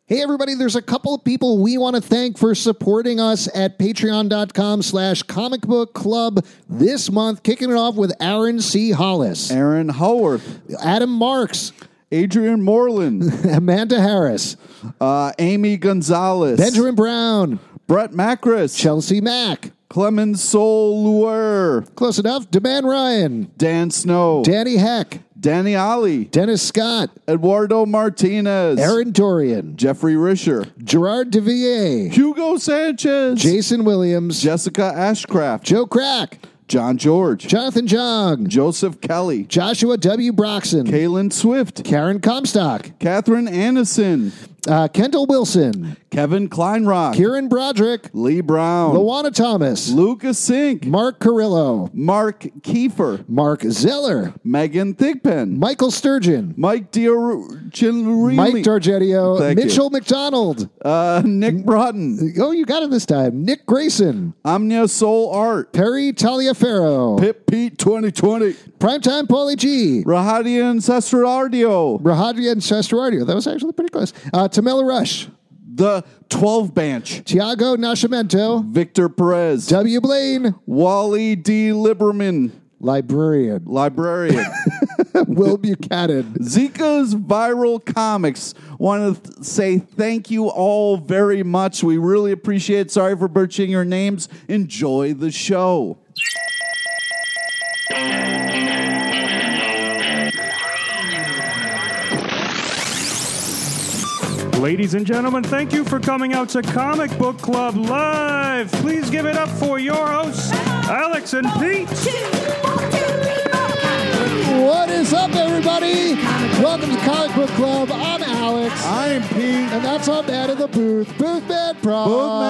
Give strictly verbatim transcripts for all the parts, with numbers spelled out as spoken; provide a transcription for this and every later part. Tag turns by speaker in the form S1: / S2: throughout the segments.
S1: Hey, everybody, there's a couple of people we want to thank for supporting us at patreon.com slash comic book club this month, kicking it off with Aaron C. Hollis,
S2: Aaron Howarth,
S1: Adam Marks,
S2: Adrian Moreland,
S1: Amanda Harris,
S2: uh, Amy Gonzalez,
S1: Benjamin Brown,
S2: Brett Macris,
S1: Chelsea Mack,
S2: Clemens Soluer,
S1: close enough, Deman Ryan,
S2: Dan Snow,
S1: Danny Heck,
S2: Danny Ali,
S1: Dennis Scott,
S2: Eduardo Martinez,
S1: Aaron Dorian,
S2: Jeffrey Risher,
S1: Gerard DeVier,
S2: Hugo Sanchez,
S1: Jason Williams,
S2: Jessica Ashcraft,
S1: Joe Crack,
S2: John George,
S1: Jonathan Jong,
S2: Joseph Kelly,
S1: Joshua W. Broxson,
S2: Kaylin Swift,
S1: Karen Comstock,
S2: Catherine Anderson,
S1: uh, Kendall Wilson,
S2: Kevin Kleinrock,
S1: Kieran Broderick,
S2: Lee Brown,
S1: Luana Thomas,
S2: Lucas Sink,
S1: Mark Carrillo,
S2: Mark Kiefer,
S1: Mark Zeller,
S2: Megan Thigpen,
S1: Michael Sturgeon,
S2: Mike Diorgilini,
S1: Mike Dargenio,
S2: Thank
S1: Mitchell
S2: you.
S1: McDonald.
S2: uh, Nick Broughton,
S1: Oh, you got it this time. Nick Grayson,
S2: Omnia Soul Art,
S1: Perry Taliaferro,
S2: Pip Pete twenty twenty,
S1: Primetime Paulie G,
S2: Rahadian Sestarardio,
S1: Rahadian Sestrario. That was actually pretty close. Uh, Tamela Rush,
S2: The twelve Bench,
S1: Tiago Nascimento,
S2: Victor Perez,
S1: W. Blaine,
S2: Wally D. Liberman,
S1: Librarian,
S2: Librarian,
S1: Will Buchanan.
S2: Zika's Viral Comics. Want to th- say thank you all very much. We really appreciate it. Sorry for butchering your names. Enjoy the show.
S3: Ladies and gentlemen, thank you for coming out to Comic Book Club Live. Please give it up for your hosts, Alex and Pete.
S1: What is up, everybody? Welcome to Comic Book Club. I'm Alex.
S2: I'm Pete.
S1: And that's our man in the booth, Boothman Prime.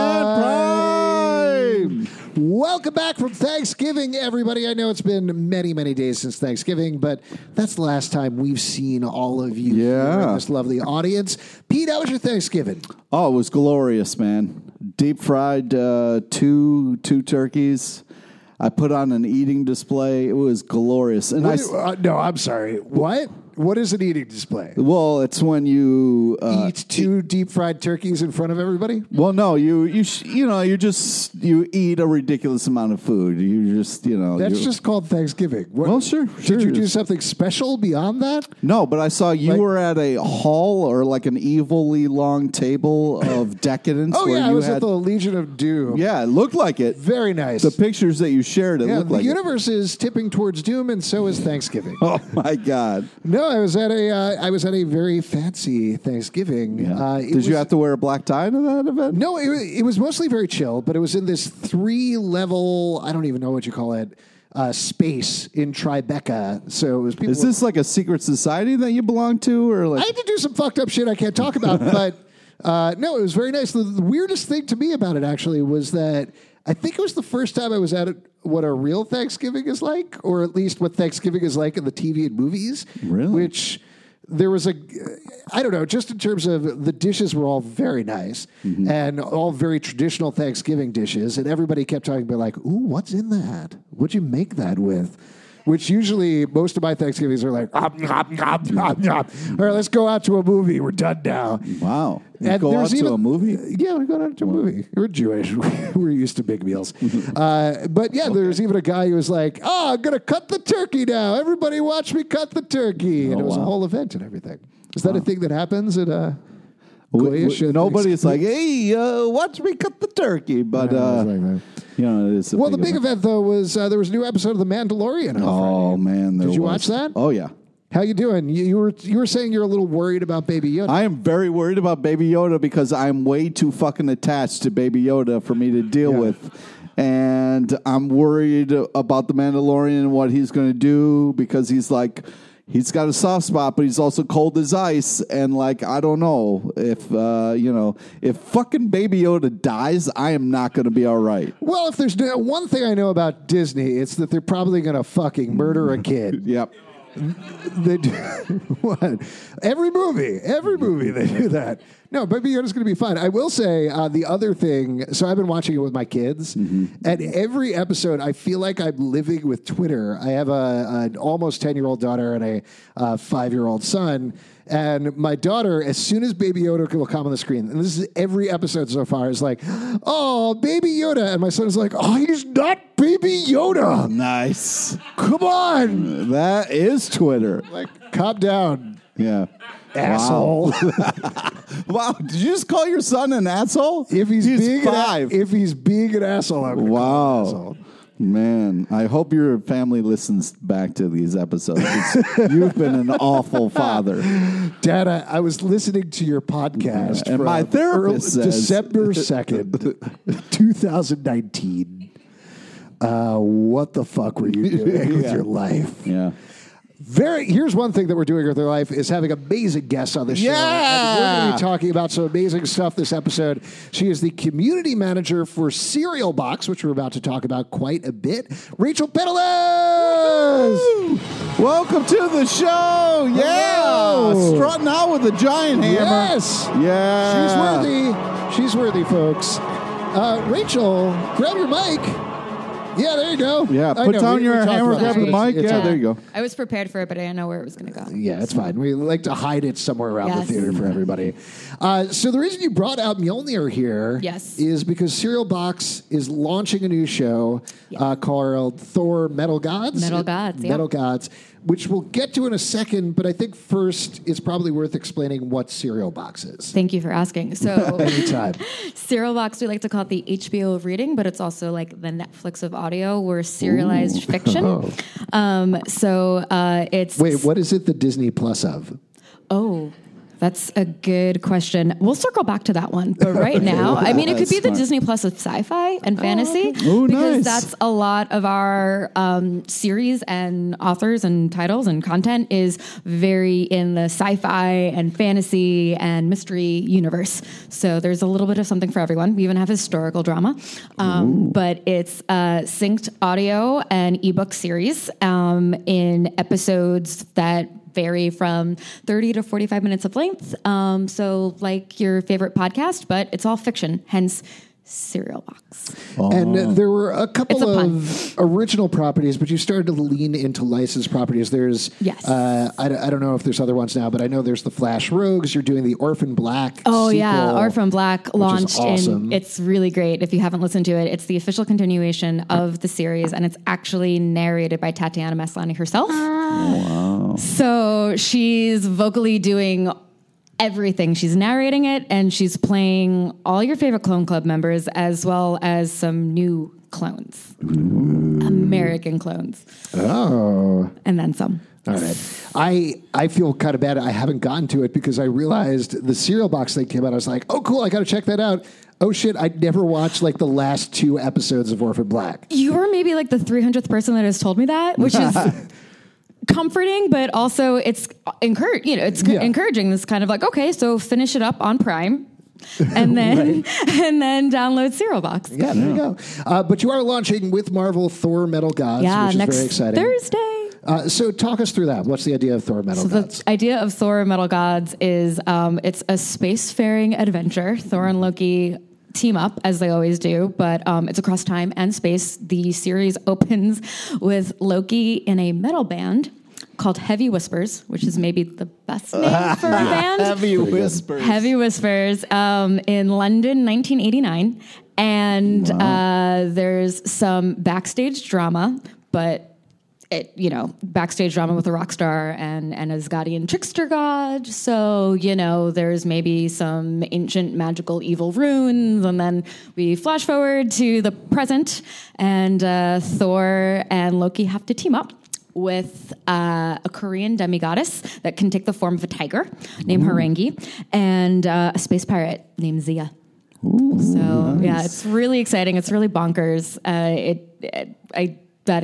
S2: Bootman Prime.
S1: Welcome back from Thanksgiving, everybody. I know it's been many, many days since Thanksgiving, but that's the last time we've seen all of you
S2: Yeah.
S1: here in this lovely audience. Pete, how was your Thanksgiving?
S2: Oh, it was glorious, man. Deep fried uh, two two turkeys. I put on an eating display. It was glorious. And I,
S1: What-
S2: s-
S1: uh, no, I'm sorry. What? What is an eating display?
S2: well, it's when you uh,
S1: Eat two deep fried turkeys in front of everybody?
S2: Well, no, you you sh- you know you just you eat a ridiculous amount of food. You just you know
S1: That's
S2: you-
S1: just called Thanksgiving. What,
S2: Well, sure, sure
S1: Did you
S2: it
S1: do
S2: is.
S1: something special beyond that?
S2: no, but I saw you
S1: Like-
S2: were at a hall or like an evilly long table of decadence.
S1: Oh,
S2: where
S1: yeah, I
S2: you
S1: was
S2: had,
S1: at the Legion of Doom.
S2: Yeah, it looked like it.
S1: Very nice.
S2: The pictures that you shared, it
S1: yeah,
S2: looked
S1: the
S2: like it.
S1: universe is tipping towards doom, and so is Thanksgiving.
S2: Oh my God!
S1: No, I was at a uh, I was at a very fancy Thanksgiving. Uh, it
S2: Did
S1: was,
S2: you have to wear a black tie to that event?
S1: No, it, wa- it was mostly very chill, but it was in this three level. I don't even know what you call it. Uh, space in Tribeca. So it was people.
S2: Is this like a secret society that you belong to, or like?
S1: I had to do some fucked up shit I can't talk about, but uh, no, it was very nice. The, the weirdest thing to me about it actually was that I think it was the first time I was at it, what a real Thanksgiving is like, or at least what Thanksgiving is like in the T V and movies.
S2: Really?
S1: Which there was a, I don't know, just in terms of the dishes were all very nice
S2: Mm-hmm.
S1: and all very traditional Thanksgiving dishes. And everybody kept talking about like, ooh, what's in that? What'd you make that with? Which usually most of my Thanksgivings are like, "Om, nom, nom, nom, nom." All right, let's go out to a movie. We're done now.
S2: Wow! You
S1: And
S2: go
S1: there's
S2: out
S1: even-
S2: to a movie.
S1: Yeah, we go out to a movie. We're Jewish. We're used to big meals. Uh, but yeah, there's even a guy who was like, oh, I'm going to cut the turkey now. Everybody watch me cut the turkey. And
S2: Oh,
S1: it was a
S2: wow.
S1: whole event and everything. Is that a thing that happens at uh,
S2: W-
S1: Goyish
S2: w-
S1: at
S2: Nobody's like,
S1: Thanksgiving?
S2: hey, uh, watch me cut the turkey. But,
S1: Yeah,
S2: uh,
S1: it's like that.
S2: you know, it is a
S1: Well, the big event, though, was uh, there was a new episode of The Mandalorian on
S2: Oh,
S1: Friday.
S2: man. there
S1: Did you
S2: was.
S1: watch that?
S2: Oh, yeah.
S1: How you doing? You, you were you were saying you're a little worried about Baby Yoda.
S2: I am very worried about Baby Yoda because I'm way too fucking attached to Baby Yoda for me to deal
S1: Yeah.
S2: with. And I'm worried about The Mandalorian and what he's going to do because he's like, he's got a soft spot, but he's also cold as ice. And like, I don't know if, uh, you know, if fucking Baby Yoda dies, I am not going to be all right.
S1: Well, if there's no- one thing I know about Disney, it's that they're probably going to fucking murder a kid.
S2: Yep.
S1: They do what? Every movie, every movie they do that. No, Baby Yoda's going to be fun. I will say uh, the other thing. So I've been watching it with my kids, mm-hmm. and every episode I feel like I'm living with Twitter. I have a an almost ten year old daughter and a uh, five year old son. And my daughter, as soon as Baby Yoda will come on the screen, and this is every episode so far, is like, "Oh, Baby Yoda," and my son is like, "Oh, he's not Baby Yoda."
S2: Nice.
S1: Come on,
S2: that is Twitter.
S1: Like, calm down.
S2: Yeah.
S1: Asshole.
S2: Wow. Wow. Did you just call your son an asshole?
S1: If he's,
S2: he's
S1: being
S2: five.
S1: An, if he's being an asshole, I'm
S2: wow.
S1: an asshole.
S2: Man, I hope your family listens back to these episodes. You've been an awful father.
S1: Dad, I, I was listening to your podcast.
S2: And my therapist says
S1: December second, twenty nineteen. Uh, what the fuck were you doing with
S2: yeah.
S1: your life?
S2: Yeah.
S1: Very. Here's one thing that we're doing with our life is having amazing guests on the show.
S2: Yeah.
S1: And we're going to be talking about some amazing stuff this episode. She is the community manager for Cereal Box, which we're about to talk about quite a bit. Rachel Peddlers!
S2: Welcome to the show. Yeah.
S1: Hello.
S2: Strutting out with a giant hammer.
S1: Yes.
S2: Yeah.
S1: She's worthy. She's worthy, folks. Uh, Rachel, grab your mic. Yeah, there you go.
S2: Yeah,
S1: I
S2: put
S1: know,
S2: down
S1: we-
S2: your
S1: we talked
S2: hammer,
S1: about
S2: grab
S1: this.
S2: the mic.
S1: It's-
S2: Yeah,
S1: it's-
S2: there you go.
S4: I was prepared for it, but I didn't know where it was going to go.
S1: Yeah, it's fine. We like to hide it somewhere around
S4: Yes.
S1: the theater for everybody. Uh, so the reason you brought out Mjolnir here
S4: Yes.
S1: is because Cereal Box is launching a new show
S4: Yeah.
S1: uh, called Thor Metal Gods.
S4: Metal Gods, yeah.
S1: Metal Gods, which we'll get to in a second, but I think first it's probably worth explaining what Cereal Box is.
S4: Thank you for asking. So,
S1: Anytime.
S4: Cereal Box, we like to call it the H B O of reading, but it's also like the Netflix of audio. We're serialized
S1: Ooh.
S4: fiction.
S1: Oh.
S4: Um, so uh, it's
S1: Wait, what is it the Disney Plus of?
S4: Oh, that's a good question. We'll circle back to that one. But right now, I mean, it could
S2: That's
S4: be the
S2: smart.
S4: Disney Plus of sci-fi and fantasy
S2: Oh,
S4: because
S2: nice.
S4: that's a lot of our um, series and authors and titles and content is very in the sci-fi and fantasy and mystery universe. So there's a little bit of something for everyone. We even have historical drama, um, but it's a synced audio and ebook series um, in episodes that vary from thirty to forty-five minutes of length. Um, so like your favorite podcast, but it's all fiction, hence Cereal Box.
S1: And uh, there were a couple
S4: It's a pun.
S1: of original properties, but you started to lean into licensed properties. There's,
S4: Yes.
S1: uh, I, I don't know if there's other ones now, but I know there's the Flash Rogues. You're doing the Orphan Black.
S4: Oh
S1: sequel,
S4: yeah, Orphan Black launched
S1: awesome.
S4: in. It's really great. If you haven't listened to it, it's the official continuation of the series, and it's actually narrated by Tatiana Maslany herself.
S2: Wow.
S4: So she's vocally doing everything. She's narrating it, and she's playing all your favorite Clone Club members, as well as some new clones, American clones,
S1: Oh.
S4: and then some.
S1: All right. I I feel kind of bad. I haven't gotten to it because I realized the Cereal Box thing came out. I was like, oh, cool. I got to check that out. Oh, shit. I never watched like the last two episodes of Orphan Black.
S4: You're maybe like the three hundredth person that has told me that, which is comforting, but also it's encourage. You know, it's
S1: Yeah.
S4: encouraging. This kind of like, okay, so finish it up on Prime, and then and then download Cereal Box.
S1: Yeah, there you go. Uh, but you are launching with Marvel Thor Metal Gods,
S4: Yeah,
S1: which is
S4: next
S1: very exciting.
S4: Thursday.
S1: Uh, so talk us through that. What's the idea of Thor Metal
S4: So
S1: Gods?
S4: the idea of Thor Metal Gods is um, it's a spacefaring adventure. Thor and Loki team up as they always do, but um, it's across time and space. The series opens with Loki in a metal band called Heavy Whispers, which is maybe the best name for a band.
S2: Heavy whispers.
S4: Heavy Whispers um, in London, nineteen eighty-nine. And uh, there's some backstage drama, but it, you know, backstage drama with a rock star and, and Asgardian trickster god. So, you know, there's maybe some ancient magical evil runes. And then we flash forward to the present, and uh, Thor and Loki have to team up with uh, a Korean demigoddess that can take the form of a tiger named Harangi, and uh, a space pirate named Zia.
S2: Ooh,
S4: So
S2: nice.
S4: yeah, it's really exciting. It's really bonkers. Uh, it, it I that is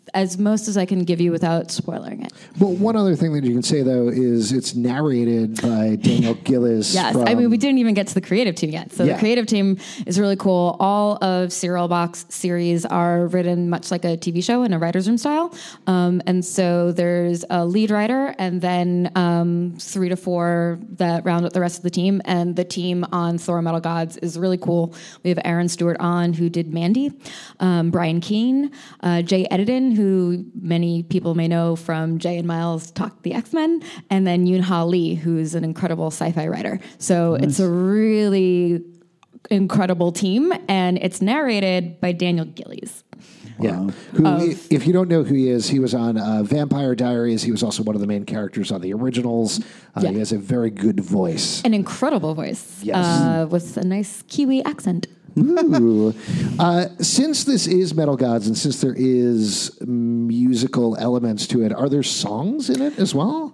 S4: as most as I can give you without spoiling it.
S1: Well, one other thing that you can say, though, is it's narrated by Daniel Gillies.
S4: Yes,
S1: from,
S4: I mean, we didn't even get to the creative team yet. So
S1: Yeah.
S4: the creative team is really cool. All of Serial Box series are written much like a T V show in a writer's room style. Um, and so there's a lead writer and then um, three to four that round out the rest of the team. And the team on Thor Metal Gods is really cool. We have Aaron Stewart on, who did Mandy, um, Brian Keane, uh, Jay Edidin, who many people may know from Jay and Miles Talk the X-Men, and then Yoon Ha Lee, who's an incredible sci-fi writer. So nice. It's a really incredible team, and it's narrated by Daniel Gillies.
S1: Yeah. Who, of, if you don't know who he is, he was on uh, Vampire Diaries. He was also one of the main characters on the originals. Uh, yeah. He has a very good voice.
S4: An incredible voice.
S1: Yes.
S4: Uh, with a nice Kiwi accent.
S1: Ooh. Uh, since this is Metal Gods and since there is musical elements to it, are there songs in it as well?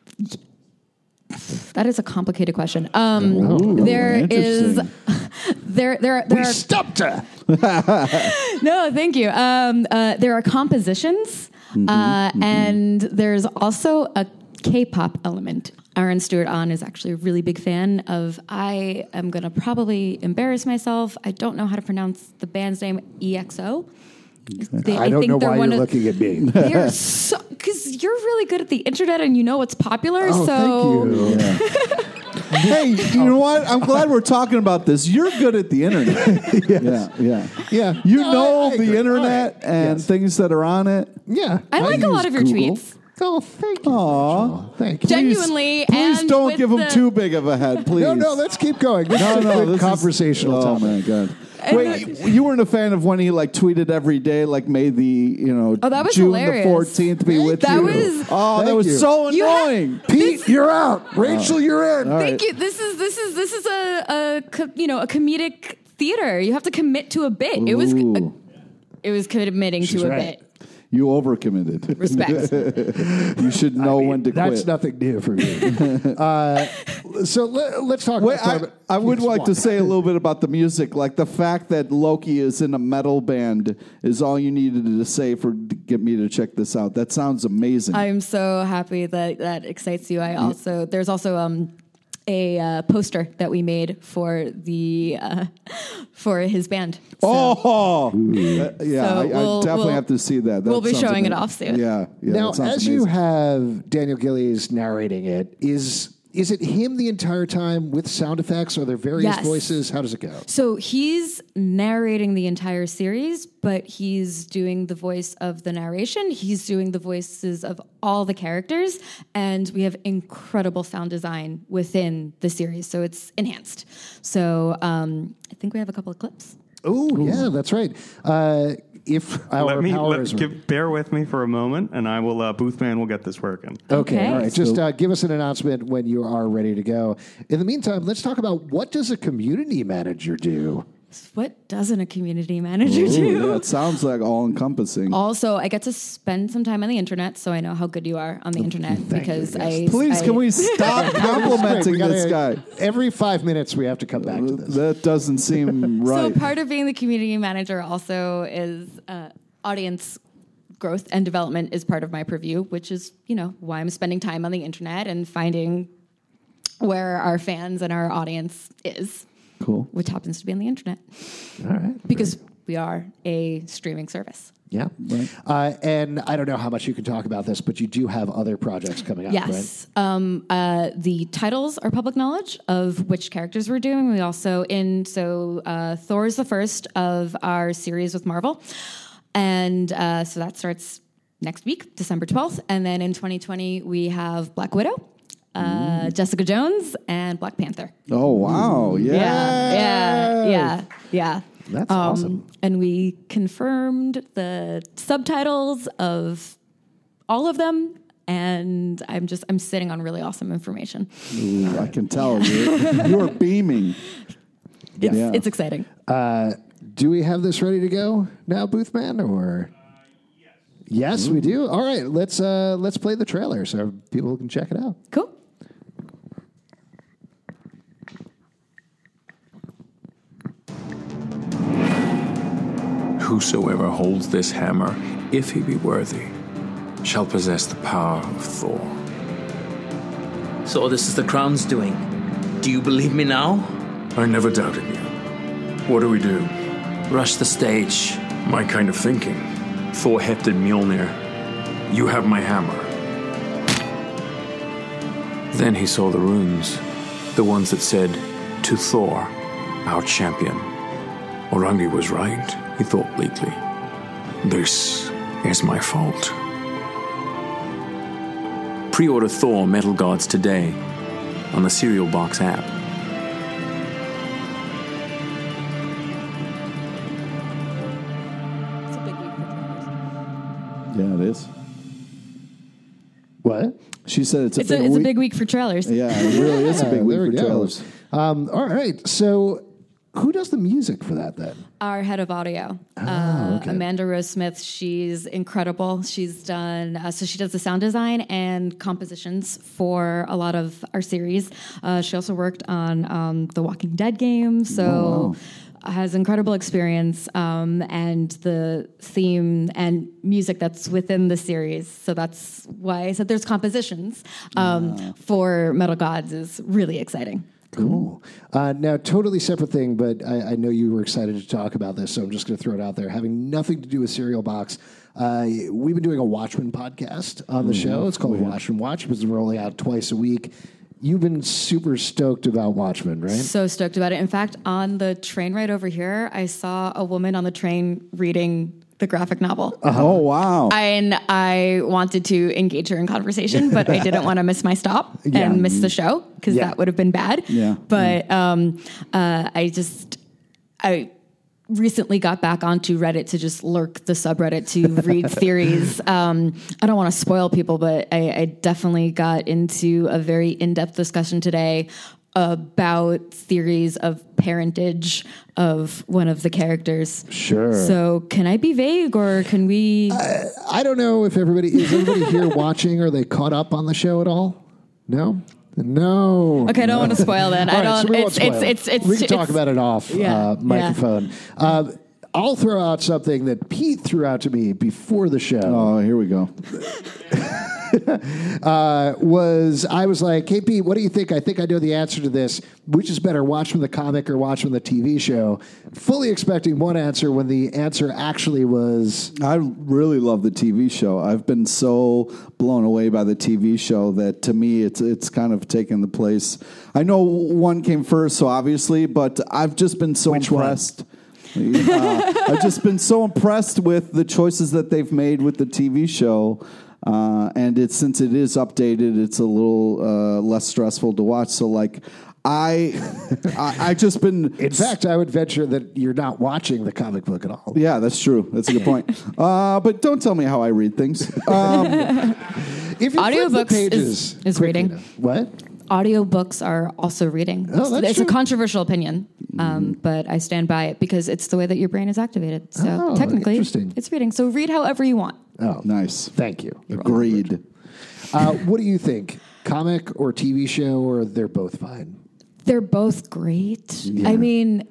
S4: That is a complicated question. Um,
S2: Ooh,
S4: there is, there, there, there
S1: we
S4: are.
S1: stopped her.
S4: No, thank you. Um, uh, there are compositions, mm-hmm, uh, mm-hmm. and there's also a K-pop element. Aaron Stewart on is actually a really big fan of, I am going to probably embarrass myself. I don't know how to pronounce the band's name, E X O.
S1: They, I, I don't think know why you're of, looking at me.
S4: They're so, because you're really good at the internet and you know what's popular.
S1: Oh,
S4: so.
S1: Thank you.
S2: Yeah. Hey, you know what? I'm glad we're talking about this. You're good at the internet. Yes. Yeah, yeah,
S1: yeah.
S2: You
S1: no,
S2: know
S1: I, I
S2: the
S1: agree.
S2: internet
S1: right.
S2: and
S1: yes.
S2: things that are on it.
S1: Yeah,
S4: I, I like a lot of your
S2: Google.
S4: tweets.
S1: Oh, thank you.
S2: Aw.
S1: Thank you.
S4: Genuinely,
S2: Please, please
S4: and
S2: don't
S4: with
S2: give
S4: the,
S2: him too big of a head, please.
S1: No, no, let's keep going. This
S2: no,
S1: is
S2: no,
S1: a
S2: this
S1: conversational
S2: is, oh
S1: topic.
S2: my God. Wait, you, you weren't a fan of when he like tweeted every day, like made the you know
S4: oh, that was
S2: June
S4: hilarious.
S2: the fourteenth be with
S4: that
S2: you.
S4: Was,
S2: oh,
S1: Thank
S2: that was
S1: you.
S2: so
S4: You
S2: annoying.
S4: have-
S1: Pete,
S4: This-
S1: you're out. Rachel, you're in.
S2: All right.
S4: Thank you. This is this is this is a, a co- you know a comedic theater. You have to commit to a bit. It was
S2: Ooh.
S4: a, it was committing
S1: She's
S4: to a
S1: right.
S4: bit.
S2: You overcommitted.
S4: Respect.
S2: You should know
S1: I mean,
S2: when to
S1: that's
S2: quit.
S1: nothing new for me. uh, so let, let's talk
S2: Wait,
S1: about.
S2: I, I would
S1: Yes,
S2: like
S1: what?
S2: to say a little bit about the music. Like the fact that Loki is in a metal band is all you needed to say for to get me to check this out. That sounds amazing.
S4: I'm so happy that that excites you. I also there's also um. a uh, poster that we made for the uh, for his band. So,
S2: oh, uh, yeah!
S4: So
S2: I,
S4: we'll-
S2: I definitely
S4: we'll-
S2: have to see that. That
S4: we'll be
S2: sounds
S4: showing it
S2: amazing.
S4: off soon.
S2: Yeah, yeah.
S1: Now,
S2: that sounds
S1: as you
S2: amazing.
S1: have Daniel Gillies narrating it, is is it him the entire time with sound effects? Are there various
S4: Yes.
S1: voices? How does it go?
S4: So he's narrating the entire series, but he's doing the voice of the narration. He's doing the voices of all the characters, and we have incredible sound design within the series, so it's enhanced. So um, I think we have a couple of clips.
S1: Oh, yeah, that's right. Uh, if our
S3: Let me
S1: powers
S3: let, give, bear with me for a moment, and I will. Uh, Boothman will get this working.
S1: Okay,
S4: Okay.
S1: all right. Just uh, give us an announcement when you are ready to go. In the meantime, let's talk about what does a community manager do?
S4: What doesn't a community manager
S2: Ooh,
S4: do?
S2: yeah, it sounds like all encompassing.
S4: Also, I get to spend some time on the internet, so I know how good you are on the internet because I.
S2: Please,
S4: I,
S2: can we stop complimenting
S1: We gotta-
S2: this guy?
S1: Every five minutes, we have to come back to this.
S2: That doesn't seem right.
S4: So part of being the community manager also is uh, audience growth and development is part of my purview, which is you know why I'm spending time on the internet and finding where our fans and our audience is.
S2: Cool.
S4: Which happens to be on the internet.
S1: All right.
S4: Because we are a streaming service.
S1: Yeah.
S2: Right.
S1: Uh, and I don't know how much you can talk about this, but you do have other projects coming up,
S4: Yes. Um, uh, the titles are public knowledge of which characters we're doing. We also, in, so uh, Thor is the first of our series with Marvel. And uh, so that starts next week, December twelfth. And then in twenty twenty, we have Black Widow, uh, Jessica Jones, and Black Panther.
S2: Oh wow! Yeah,
S4: Yeah, yeah, yeah, yeah.
S1: That's awesome.
S4: And we confirmed the subtitles of all of them, and I'm just I'm sitting on really awesome information.
S2: Ooh, I can tell you you are beaming.
S4: It's,
S2: Yeah.
S4: it's exciting.
S1: Uh, do we have this ready to go now, Boothman? Or yes, we do. All right, let's uh, let's play the trailer so people can check it out.
S4: Cool.
S5: Whosoever holds this hammer if he be worthy, shall possess the power of Thor.
S6: So this is the Crown's doing. Do you believe me now?
S5: I never doubted you. What do we do?
S6: Rush the stage.
S5: My kind of thinking. Thor hefted Mjolnir. You have my hammer. Then he saw the runes. The ones that said, to Thor, our champion. Orangi was right, he thought bleakly. This is my fault. Pre-order Thor Metal Gods today on the Cereal Box app.
S4: It's a big week for trailers.
S2: Yeah, it is.
S1: What?
S2: She said it's a
S4: It's,
S2: big
S4: a, it's a
S2: week.
S4: big week for trailers.
S2: Yeah, it really is a big
S1: Uh,
S2: week
S1: there
S2: for
S1: we go.
S2: trailers.
S1: Um, all right. So, who does the music for that then?
S4: Our head of audio, uh,
S1: Oh, okay.
S4: Amanda Rose Smith. She's incredible. She's done uh, so. She does the sound design and compositions for a lot of our series. Uh, she also worked on um, the Walking Dead game. So.
S2: Oh, wow.
S4: Has incredible experience um, and the theme and music that's within the series. So that's why I said there's compositions um, for Metal Gods is really exciting.
S1: Cool. Uh, now, totally separate thing, but I, I know you were excited to talk about this, so I'm just going to throw it out there. Having nothing to do with Cereal Box, uh, we've been doing a Watchmen podcast on the show. It's called Watchmen Watch, because we're rolling out twice a week. You've been super stoked about Watchmen, right?
S4: So stoked about it. In fact, on the train ride over here, I saw a woman on the train reading the graphic novel.
S2: Oh, wow.
S4: And I wanted to engage her in conversation, but I didn't want to miss my stop
S1: Yeah.
S4: and miss the show because
S1: Yeah.
S4: that would have been bad.
S2: Yeah.
S4: But um, uh, I just, I recently got back onto Reddit to just lurk the subreddit to read theories. Um, I don't want to spoil people, but I, I definitely got into a very in-depth discussion today about theories of parentage of one of the characters.
S1: Sure.
S4: So can I be vague or can we?
S1: I don't know if everybody, is everybody here watching? Are they caught up on the show at all? No? No.
S4: Okay, I don't want to spoil that.
S1: All
S4: I
S1: right,
S4: don't.
S1: so we won't
S4: it's,
S1: spoil
S4: it's,
S1: it.
S4: it's it's
S1: we can
S4: it's
S1: talk about it off
S4: Yeah,
S1: uh, microphone. Uh, I'll throw out something that Pete threw out to me before the show.
S2: Oh, here we go.
S1: uh, was I was like, hey, Pete, what do you think? I think I know the answer to this. Which is better, Watchmen the comic or Watchmen the T V show? Fully expecting one answer when the answer actually was...
S2: I really love the T V show. I've been so blown away by the T V show that to me it's it's kind of taken the place. I know one came first, so obviously, but I've just been so
S1: Which one?
S2: impressed. Uh, I've just been so impressed with the choices that they've made with the T V show. Uh, and it's since it is updated, it's a little uh, less stressful to watch. So, like, I, I, I just been.
S1: In fact, I would venture that you're not watching the comic book at all.
S2: Yeah, that's true. That's a good point. Uh, but don't tell me how I read things. Um,
S1: If you flip the
S4: Audiobooks
S1: pages
S4: is- is
S1: quickly
S4: reading.
S1: enough- What?
S4: Audiobooks are also reading.
S1: Oh, that's
S4: it's
S1: true.
S4: a controversial opinion, um, but I stand by it because it's the way that your brain is activated. So
S1: Oh,
S4: technically,
S1: interesting.
S4: it's reading. So read however you want.
S1: Oh,
S2: nice.
S1: Thank you.
S2: Agreed.
S1: Uh, what do you think? Comic or T V show, or they're both fine?
S4: They're both great. I mean,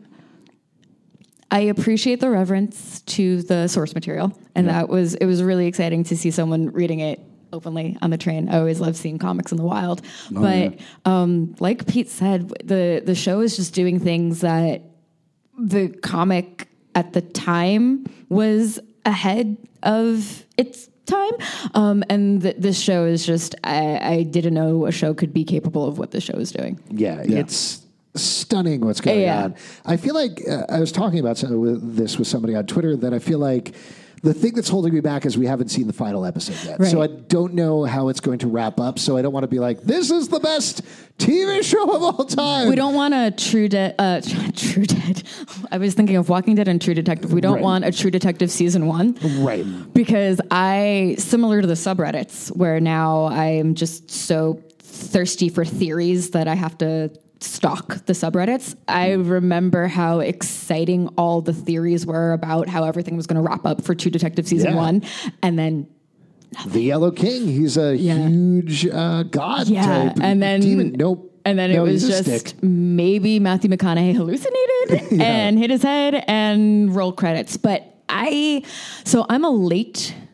S4: I appreciate the reverence to the source material, and that was it was really exciting to see someone reading it openly on the train. I always love seeing comics in the wild, but um, like Pete said, the the show is just doing things that the comic at the time was ahead of its time, um, and th- this show is just I, I didn't know a show could be capable of what the show is doing.
S1: Yeah, it's stunning what's going
S4: Yeah.
S1: on. I feel like uh, I was talking about some, with this with somebody on Twitter that I feel like the thing that's holding me back is we haven't seen the final episode yet.
S4: Right.
S1: So I don't know how it's going to wrap up. So I don't want to be like, this is the best T V show of all time.
S4: We don't want a True Dead. Uh, True Dead. I was thinking of Walking Dead and True Detective. We don't
S1: Right.
S4: want a True Detective season one,
S1: Right.
S4: because I, similar to the subreddits, where now I'm just so thirsty for theories that I have to stalk the subreddits. I remember how exciting all the theories were about how everything was going to wrap up for True Detective season
S1: Yeah.
S4: one, and then
S1: The Yellow King, he's a
S4: Yeah.
S1: huge uh, god
S4: yeah,
S1: type
S4: and then
S1: demon. Nope.
S4: And then
S1: No,
S4: it was
S1: he's a
S4: just
S1: stick.
S4: maybe Matthew McConaughey hallucinated and hit his head and roll credits. But I, so I'm a late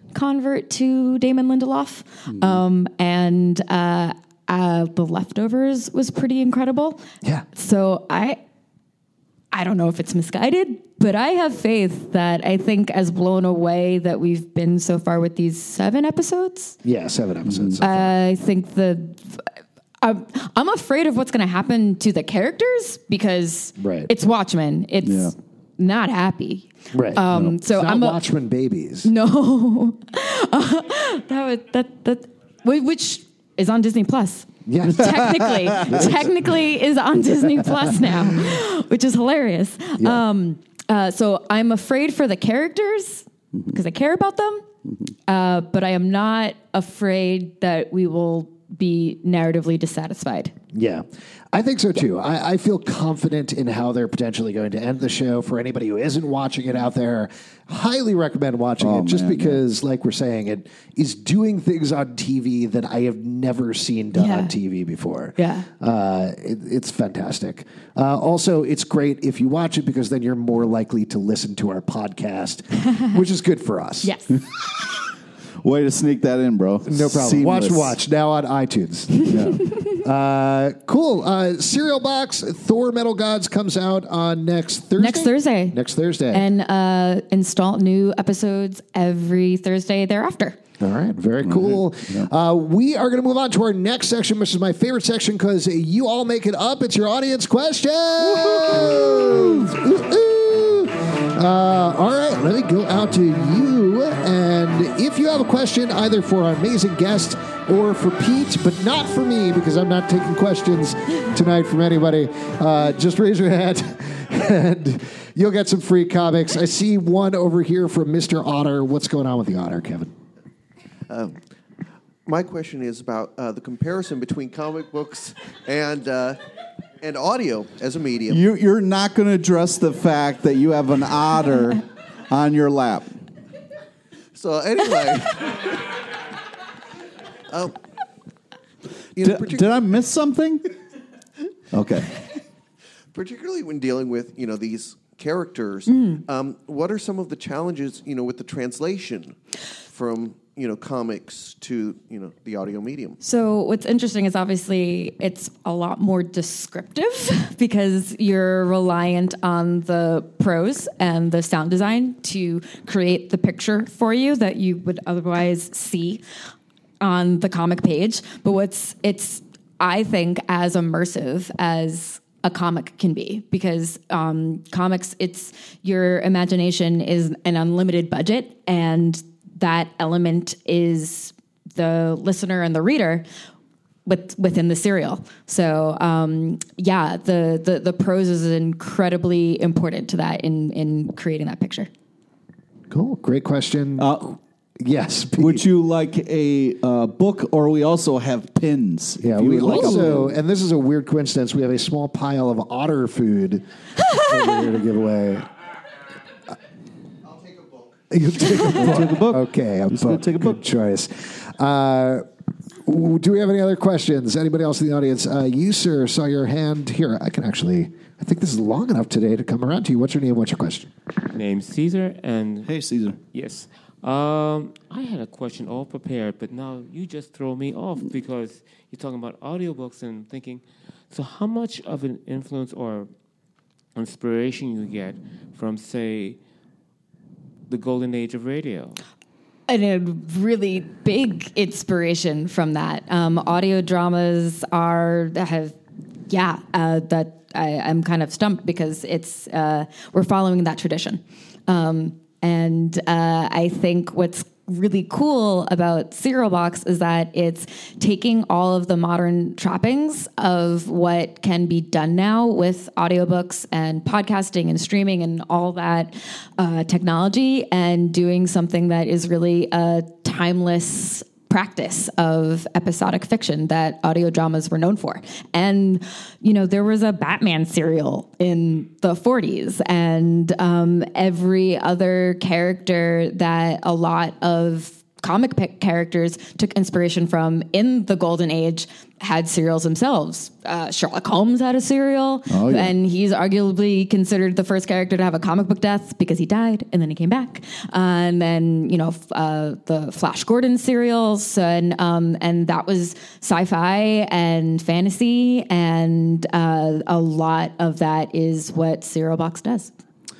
S4: convert to Damon Lindelof. Mm-hmm. Um, and uh, uh, The Leftovers was pretty incredible.
S1: Yeah.
S4: So I, I don't know if it's misguided, but I have faith that I think as blown away that we've been so far with these seven episodes.
S1: Yeah, seven episodes.
S4: Mm-hmm. So I think the... I'm, I'm afraid of what's going to happen to the characters because
S1: right.
S4: it's Watchmen. It's
S2: yeah.
S4: not happy.
S1: Right.
S4: Um,
S1: no.
S4: So
S1: it's not
S4: I'm a,
S1: Watchmen babies.
S4: No. uh, that would, that that which is on Disney Plus.
S1: Yeah.
S4: Technically, technically is on Disney Plus now, which is hilarious.
S1: Yeah.
S4: Um, uh, so I'm afraid for the characters because mm-hmm. I care about them, mm-hmm. uh, but I am not afraid that we will be narratively dissatisfied.
S1: Yeah, I think so too. I, I feel confident in how they're potentially going to end the show. For anybody who isn't watching it out there, highly recommend watching
S2: oh,
S1: it just
S2: man,
S1: because, yeah. like we're saying, it is doing things on T V that I have never seen done
S4: yeah.
S1: on T V before.
S4: Yeah.
S1: Uh, it, it's fantastic. Uh, also, it's great if you watch it because then you're more likely to listen to our podcast, which is good for us.
S4: Yes.
S2: Way to sneak that in, bro.
S1: No problem.
S2: Seamless.
S1: Watch, watch. Now on iTunes. Yeah. uh, cool. Uh, Cereal Box, Thor Metal Gods comes out on next Thursday?
S4: Next Thursday.
S1: Next Thursday.
S4: And uh, install new episodes every Thursday thereafter.
S1: All right. Very cool. Mm-hmm. Yeah. Uh, we are going to move on to our next section, which is my favorite section because you all make it up. It's your audience questions. Ooh, ooh. Uh, all right, let me go out to you. And if you have a question, either for our amazing guest or for Pete, but not for me, because I'm not taking questions tonight from anybody, uh, just raise your hand and you'll get some free comics. I see one over here from Mister Otter. What's going on with the Otter, Kevin?
S7: Um, my question is about uh, the comparison between comic books and... Uh, And audio as a medium.
S2: You, you're not going to address the fact that you have an otter on your lap.
S7: So anyway, um, you know,
S2: did, did I miss something? Okay.
S7: Particularly when dealing with you know these characters,
S4: Mm.
S7: um, what are some of the challenges you know with the translation from you know comics to you know the audio medium?
S4: So what's interesting is obviously it's a lot more descriptive because you're reliant on the prose and the sound design to create the picture for you that you would otherwise see on the comic page. But what's it's I think as immersive as a comic can be because um, comics, it's your imagination is an unlimited budget and that element is the listener and the reader with, within the serial. So, um, yeah, the, the, the prose is incredibly important to that in, in creating that picture.
S1: Cool. Great question.
S2: Uh,
S1: yes. Pete.
S2: Would you like a uh, book, or we also have pins?
S1: Yeah,
S2: If you
S1: we
S2: would like a-
S1: also, and this is a weird coincidence, we have a small pile of otter food over here to give away. You take a book.
S2: Take a book.
S1: Okay, a
S2: Just
S1: book.
S2: gonna take a book.
S1: Good choice. Uh, w- do we have any other questions? Anybody else in the audience? Uh, you, sir, saw your hand here. I can actually. I think this is long enough today to come around to you. What's your name? What's your question?
S8: Name's Caesar, and
S2: Hey, Caesar.
S8: yes, um, I had a question all prepared, but now you just throw me off because you're talking about audiobooks and I'm thinking. So, how much of an influence or inspiration you get from, say, the golden age of radio?
S4: And a really big inspiration from that. Um, audio dramas are have, yeah. Uh, that I, I'm kind of stumped because it's uh, we're following that tradition, um, and uh, I think what's really cool about Cereal Box is that it's taking all of the modern trappings of what can be done now with audiobooks and podcasting and streaming and all that uh, technology and doing something that is really a timeless practice of episodic fiction that audio dramas were known for. And, you know, there was a Batman serial in the forties and um, every other character that a lot of comic p- characters took inspiration from in the Golden Age had serials themselves. Uh, Sherlock Holmes had a serial,
S2: Oh, yeah.
S4: and he's arguably considered the first character to have a comic book death because he died and then he came back. Uh, and then, you know, f- uh, the Flash Gordon serials, and um, and that was sci-fi and fantasy, and uh, a lot of that is what Serial Box does.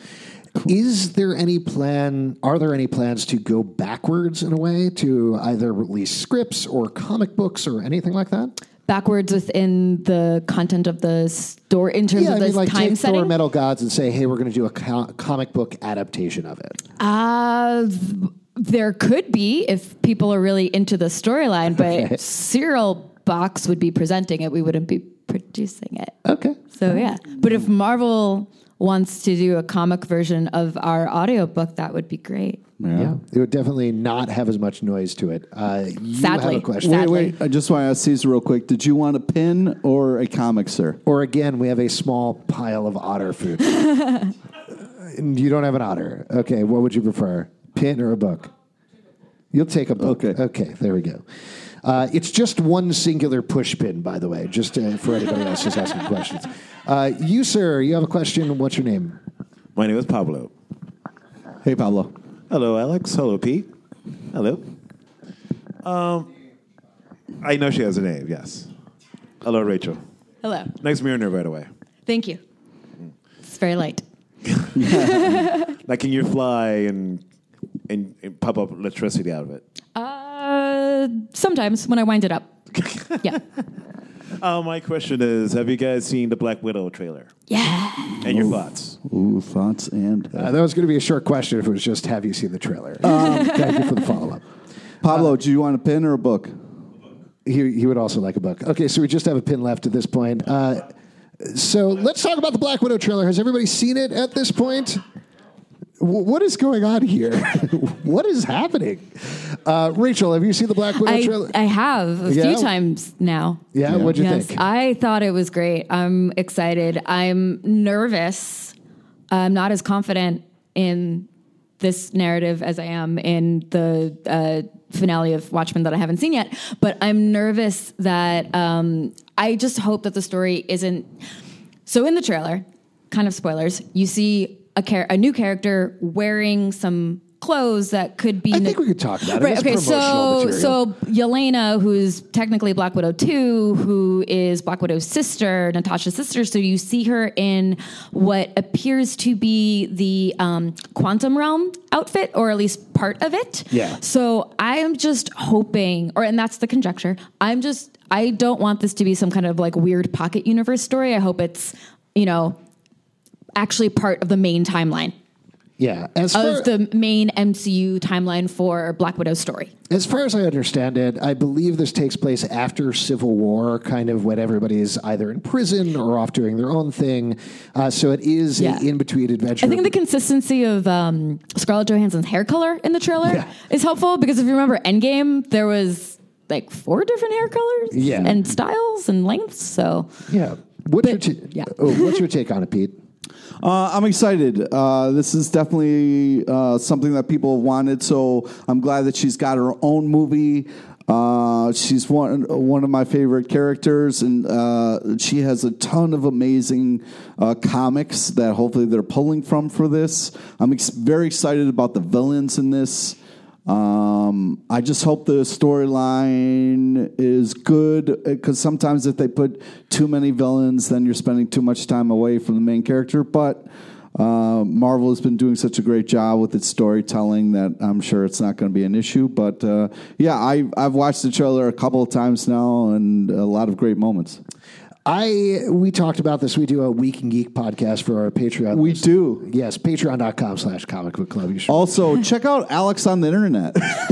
S1: Is there any plan, are there any plans to go backwards in a way to either release scripts or comic books or anything like that?
S4: Backwards within the content of the store in terms
S1: Yeah,
S4: of
S1: I
S4: the
S1: mean, like
S4: time
S1: take
S4: setting?
S1: Thor Metal Gods and say, hey, we're going to do a co- comic book adaptation of it.
S4: Uh, th- there could be if people are really into the storyline, but
S1: Okay.
S4: Serial Box would be presenting it. We wouldn't be producing it.
S1: Okay.
S4: So, yeah. But if Marvel wants to do a comic version of our audiobook, that would be great.
S1: Yeah. It would definitely not have as much noise to it. Uh, you
S4: Sadly.
S1: have a question.
S2: Wait,
S4: Sadly.
S2: wait. I just want to ask Caesar real quick. Did you want a pin or a comic, sir?
S1: Or again, we have a small pile of otter food. And you don't have an otter. Okay, what would you prefer? Pin or a book? You'll take a book.
S2: Okay.
S1: Okay, there we go. Uh, it's just one singular push pin, by the way, just uh, for anybody else who's asking questions. Uh, you, sir, you have a question. What's your name?
S9: My name is Pablo.
S2: Hey, Pablo.
S9: Hello, Alex. Hello, Pete. Hello. Um, I know she has a name, yes. Hello, Rachel.
S4: Hello.
S9: Nice Mjolnir, by the way.
S4: Thank you. It's very light.
S9: Like, can you fly and, and, and pop up electricity out of it?
S4: Uh, sometimes when I wind it up. Yeah.
S9: Uh, my question is, have you guys seen the Black Widow trailer?
S4: Yeah.
S9: And your thoughts?
S2: Ooh, thoughts and...
S1: Uh, that was going to be a short question if it was just, have you seen the trailer? Um, thank you for the follow-up.
S2: Pablo, do you want a pin or a book?
S1: He, he would also like a book. Okay, so we just have a pin left at this point. Uh, so let's talk about the Black Widow trailer. Has everybody seen it at this point? W- what is going on here? What is happening? Uh, Rachel, have you seen the Black Widow
S4: I,
S1: trailer?
S4: I have a
S1: Yeah?
S4: few times now.
S1: Yeah, what'd you
S4: yes,
S1: think?
S4: I thought it was great. I'm excited. I'm nervous. I'm not as confident in this narrative as I am in the uh, finale of Watchmen that I haven't seen yet. But I'm nervous that um, I just hope that the story isn't. So in the trailer, kind of spoilers, you see a, char- a new character wearing some clothes that could be.
S1: I think we could talk about it.
S4: Right.
S1: It's
S4: Okay.
S1: promotional
S4: So,
S1: material.
S4: so Yelena, who's technically Black Widow two, who is Black Widow's sister, Natasha's sister. So you see her in what appears to be the um, quantum realm outfit, or at least part of it.
S1: Yeah.
S4: So I am just hoping, or and that's the conjecture. I'm just. I don't want this to be some kind of like weird pocket universe story. I hope it's, you know, actually part of the main timeline.
S1: Yeah, as far,
S4: Of the main M C U timeline for Black Widow's story.
S1: as far as I understand it, I believe this takes place after Civil War, kind of when everybody's either in prison or off doing their own thing. Uh, so it is
S4: Yeah.
S1: an in-between adventure.
S4: I think the consistency of um, Scarlett Johansson's hair color in the trailer
S1: Yeah.
S4: is helpful, because if you remember Endgame, there was like four different hair colors
S1: Yeah.
S4: and styles and lengths. So
S1: Yeah. What's,
S4: But-
S1: your t-
S4: yeah.
S1: oh, what's your take on it, Pete?
S2: Uh, I'm excited. Uh, this is definitely uh, something that people wanted, so I'm glad that she's got her own movie. Uh, she's one one of my favorite characters, and uh, she has a ton of amazing uh, comics that hopefully they're pulling from for this. I'm ex- very excited about the villains in this. Um, I just hope the storyline is good, because sometimes if they put too many villains, then you're spending too much time away from the main character. But uh, Marvel has been doing such a great job with its storytelling that I'm sure it's not going to be an issue. But uh, yeah, I, I've watched the trailer a couple of times now, and a lot of great moments.
S1: I we talked about this. We do a Week in Geek podcast for our Patreon.
S2: We
S1: list.
S2: do.
S1: Yes, patreon.com slash comic book club. You should.
S2: Also, check out Alex on the internet.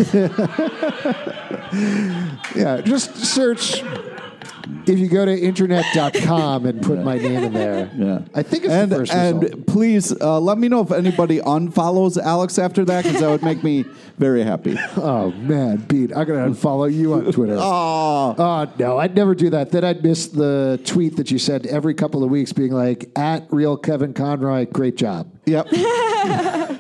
S1: Yeah, just search. If you go to internet dot com and put my name in there,
S2: Yeah,
S1: I think it's
S2: and
S1: the first
S2: and
S1: result.
S2: please uh, let me know if anybody unfollows Alex after that, because that would make me very happy.
S1: Oh man, Pete, I'm gonna unfollow you on Twitter.
S2: Oh,
S1: Oh no, I'd never do that. Then I'd miss the tweet that you sent every couple of weeks, being like, "At real Kevin Conroy, great job."
S2: yep.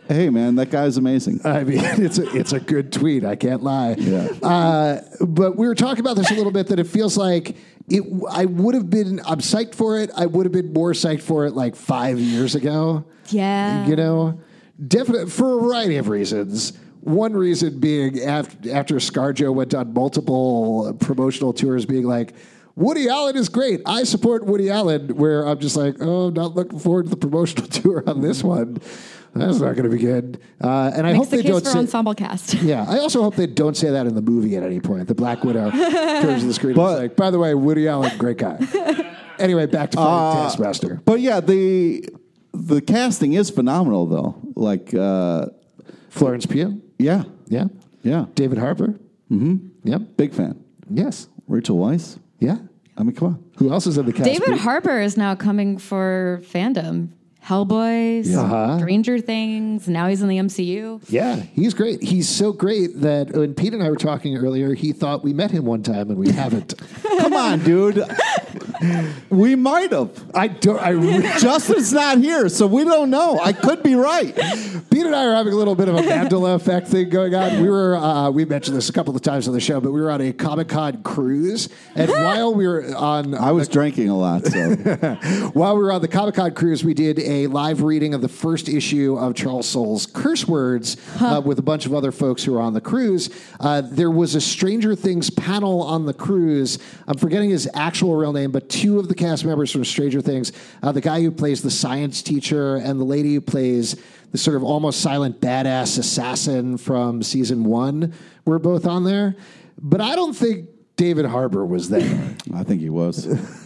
S2: Hey, man, that guy's amazing.
S1: I mean, it's a, it's a good tweet. I can't lie.
S2: Yeah.
S1: Uh, but we were talking about this a little bit, that it feels like it. I would have been, I'm psyched for it. I would have been more psyched for it like five years ago.
S4: Yeah.
S1: You know, definitely for a variety of reasons. One reason being after, after ScarJo went on multiple promotional tours being like, Woody Allen is great. I support Woody Allen, where I'm just like, oh, not looking forward to the promotional tour on this one. That's not going to be good. Uh, and I
S4: Makes
S1: hope
S4: the
S1: they
S4: case
S1: don't
S4: for
S1: say,
S4: ensemble cast.
S1: yeah, I also hope they don't say that in the movie at any point. The Black Widow turns to the screen and
S2: But-
S1: is like, by the way, Woody Allen, great guy. Anyway, back to fighting
S2: Uh,
S1: Taskmaster.
S2: But yeah, the the casting is phenomenal, though. Like, uh,
S1: Florence Pugh.
S2: yeah,
S1: Yeah.
S2: yeah.
S1: David Harbour. Mm-hmm. Yep.
S2: Big fan.
S1: Yes.
S2: Rachel Weisz.
S1: Yeah.
S2: I mean, come on.
S1: Who else is in the cast?
S4: David Harbour is now coming for fandom. Hellboy,
S1: Uh-huh.
S4: Stranger Things. Now he's in the M C U.
S1: Yeah, he's great. He's so great that when Pete and I were talking earlier, he thought we met him one time and we haven't.
S2: Come on, dude. We might have.
S1: I don't. I really,
S2: Justin's not here, so we don't know. I could be right.
S1: Pete and I are having a little bit of a Mandela effect thing going on. We were, uh, we mentioned this a couple of times on the show, but we were on a Comic-Con cruise, and while we were on,
S2: I was drinking a lot, so.
S1: while we were on the Comic-Con cruise, we did a live reading of the first issue of Charles Soule's Curse Words uh, with a bunch of other folks who were on the cruise. Uh, there was a Stranger Things panel on the cruise. I'm forgetting his actual real name, but two of the cast members from Stranger Things, uh, the guy who plays the science teacher and the lady who plays the sort of almost silent badass assassin from season one, were both on there. But I don't think David Harbour was there.
S2: I think he was.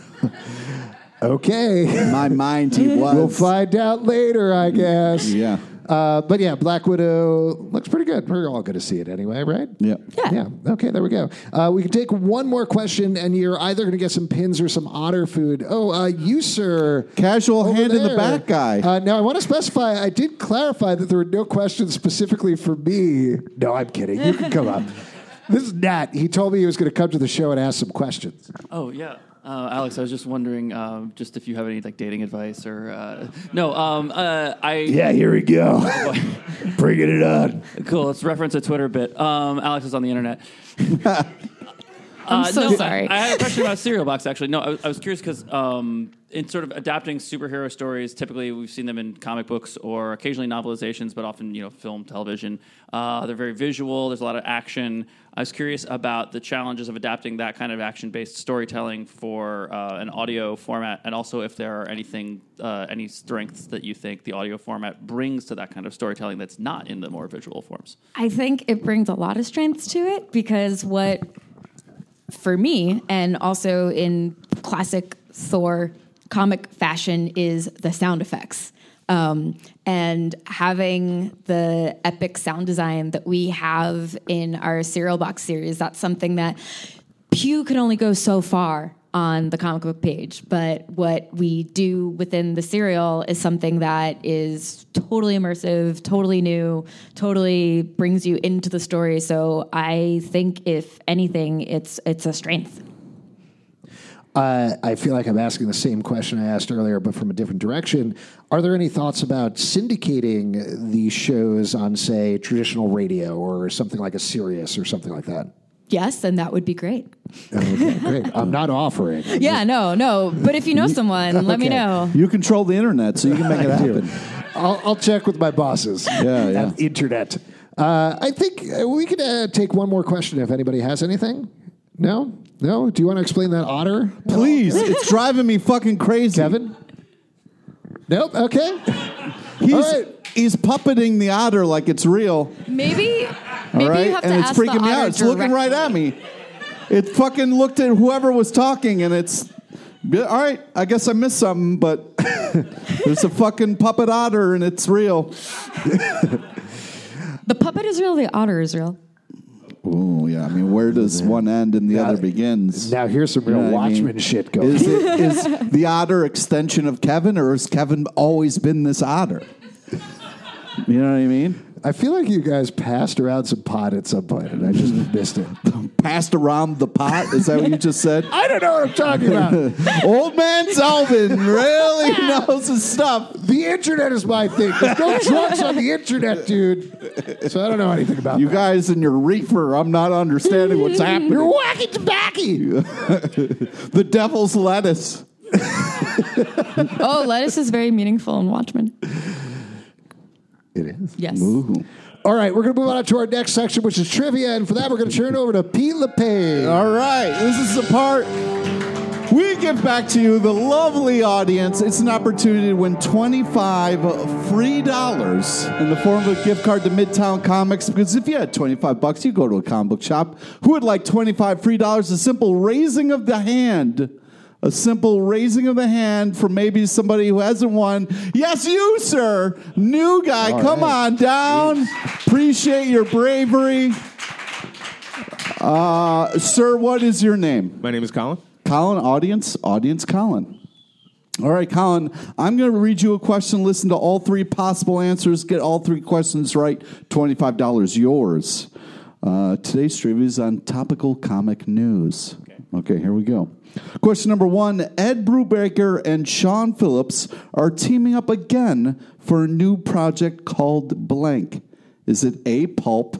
S1: Okay.
S2: In my mind, he was.
S1: We'll find out later, I guess.
S2: Yeah.
S1: Uh, but yeah, Black Widow looks pretty good. We're all going to see it anyway, right?
S2: Yeah.
S4: Yeah.
S1: Yeah. Okay, there we go. Uh, we can take one more question, and you're either going to get some pins or some otter food. Oh, uh, you, sir.
S2: Casual
S1: over
S2: hand in the
S1: there.
S2: back guy.
S1: Uh, now, I want to specify, I did clarify that there were no questions specifically for me. No, I'm kidding. You can come up. This is Nat. He told me he was going to come to the show and ask some questions.
S10: Oh, yeah. Uh, Alex, I was just wondering, um, just if you have any like dating advice or uh, no. Um, uh, I
S1: Yeah, here we go. Bringing it on.
S10: Cool. Let's reference a Twitter bit. Um, Alex is on the internet.
S4: I'm
S10: Uh,
S4: so
S10: no,
S4: sorry.
S10: I, I had a question about Cereal Box, actually. No, I, I was curious because um, in sort of adapting superhero stories, typically we've seen them in comic books or occasionally novelizations, but often, you know, film, television. Uh, they're very visual. There's a lot of action. I was curious about the challenges of adapting that kind of action-based storytelling for uh, an audio format, and also if there are anything, uh, any strengths that you think the audio format brings to that kind of storytelling that's not in the more visual forms.
S4: I think it brings a lot of strengths to it because what, for me, and also in classic Thor comic fashion, is the sound effects. Um, and having the epic sound design that we have in our Cereal Box series, that's something that Pew could only go so far on the comic book page. But what we do within the serial is something that is totally immersive, totally new, totally brings you into the story. So I think, if anything, it's it's a strength.
S1: Uh, I feel like I'm asking the same question I asked earlier, but from a different direction. Are there any thoughts about syndicating these shows on, say, traditional radio or something like a Sirius or something like that?
S4: Yes, and that would be great.
S1: Okay, great. I'm not offering.
S4: Yeah, no, no. But if you know someone, let me
S1: Okay.
S4: know.
S2: You control the internet, so you can make it
S1: I do.
S2: happen.
S1: I'll, I'll check with my bosses.
S2: Yeah, yeah.
S1: At internet. Uh, I think uh, we could uh, take one more question if anybody has anything. No? No? Do you want to explain that otter?
S2: Please, it's driving me fucking crazy.
S1: Kevin? Nope. Okay.
S2: He's,
S1: All right.
S2: he's puppeting the otter like it's real.
S4: Maybe,
S2: All
S4: maybe
S2: right?
S4: you have to
S2: and it's
S4: ask
S2: freaking
S4: the
S2: me
S4: otter
S2: out. It's looking right at me. It fucking looked at whoever was talking, and it's all right. I guess I missed something, but there's a fucking puppet otter, and it's real.
S4: The puppet is real, the otter is real.
S2: Oh yeah, I mean, where does one end and the
S1: Now-
S2: other begins?
S1: Now here's some real
S2: You know what I mean?
S1: Watchmen shit going.
S2: Is it is the otter extension of Kevin, or has Kevin always been this otter? You know what I mean?
S1: I feel like you guys passed around some pot at some point, and I just missed it.
S2: Passed around the pot? Is that what you just said?
S1: I don't know what I'm talking about.
S2: Old man Zalvin really knows his stuff.
S1: The internet is my thing. There's no drugs on the internet, dude. So I don't know anything about
S2: You
S1: that.
S2: guys and your reefer, I'm not understanding what's happening.
S1: You're wacky tobacco.
S2: The devil's lettuce.
S4: Oh, lettuce is very meaningful in Watchmen.
S1: It is.
S4: Yes.
S2: Ooh.
S1: All right, we're going to move on to our next section, which is trivia. And for that, we're going to turn it over to Pete LePage.
S2: All right, this is the part we give back to you, the lovely audience. It's an opportunity to win twenty-five free dollars in the form of a gift card to Midtown Comics. Because if you had twenty-five bucks, you go to a comic book shop. Who would like twenty-five free dollars? A simple raising of the hand. A simple raising of the hand from maybe somebody who hasn't won. Yes, you, sir. New guy.
S1: All
S2: Come
S1: right.
S2: on down. Appreciate your bravery. Uh, sir, what is your name?
S9: My name is Colin.
S2: Colin, audience, audience Colin. All right, Colin, I'm going to read you a question, listen to all three possible answers, get all three questions right, twenty-five dollars yours. Uh, today's trivia is on topical comic news. Okay. okay, here we go. Question number one, Ed Brubaker and Sean Phillips are teaming up again for a new project called blank. Is it A, Pulp,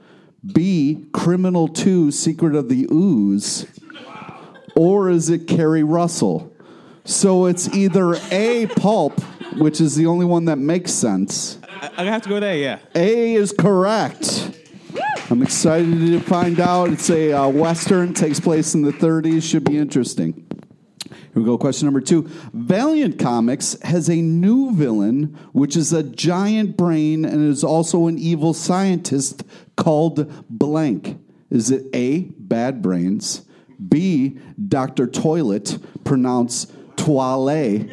S2: B, Criminal two, Secret of the Ooze, or is it Kerry Russell? So it's either A, Pulp, which is the only one that makes sense.
S9: I, I have to go there, yeah.
S2: A is correct. I'm excited to find out. It's a uh, Western, takes place in the thirties, should be interesting. Here we go, question number two. Valiant Comics has a new villain, which is a giant brain and is also an evil scientist called blank. Is it A, Bad Brains, B, Doctor Toilet, pronounced Toilet,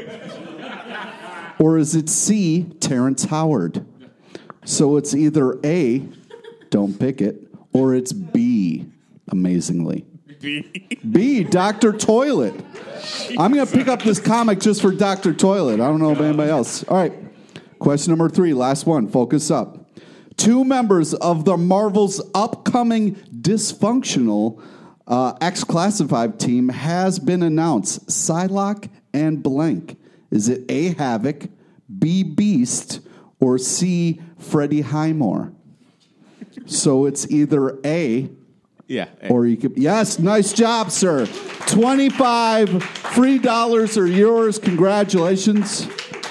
S2: or is it C, Terrence Howard? So it's either A, don't pick it, or it's B, amazingly. B. B, Doctor Toilet. I'm going to pick up this comic just for Doctor Toilet. I don't know about anybody else. All right. Question number three, last one. Focus up. Two members of the Marvel's upcoming dysfunctional uh, X-Classified team has been announced. Psylocke and blank. Is it A, Havoc, B, Beast, or C, Freddie Highmore? So it's either A,
S9: Yeah.
S2: or you could. Yes, nice job, sir. twenty-five free dollars are yours. Congratulations.